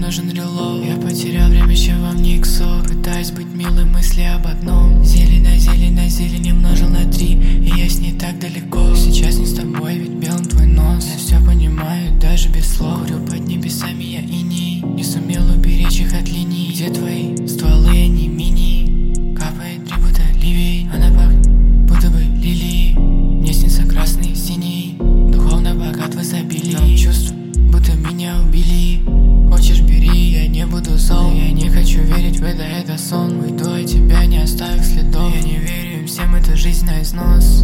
нужен релов. Я потерял время, чем вам не иксов. Пытаюсь быть милым, мысли об одном. Зелень на зелень на зелень умножил на 3, и я с ней так далеко. Сейчас не с тобой, ведь белым твой нос. Я все понимаю, даже без слов. Курю под небесами я иней, не сумел уберечь их от линий. Где твои стволы, они мини? Капает трибута ливень, она пахнет будто бы лилии. Мне снится красный, синий, духовно богат в изобилии. Но чувств, будто меня убили. Хочешь, бери, я не буду зол. Я не хочу верить в это сон. Уйду от тебя, не оставив следов. Я не верю им всем, это жизнь на износ.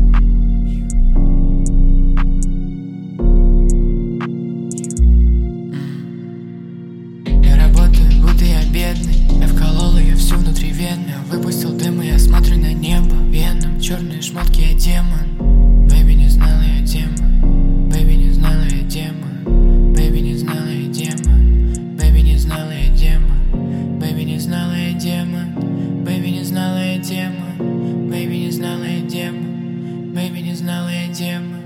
Я работаю, будто я бедный. Я вколол ее всю внутривенно. Я выпустил дым, и я смотрю на небо. Веном, черные шмотки, я демон. Бэйби, не знала я демон. Бэйби, не знала я демон. Бэйби, не знала я демон. Бэйби, не знала я демон. Бэйби, не знала я демон. Бэйби, не знала я демон. Бэйби, не знала я демон. Бэйби, не знала я демон.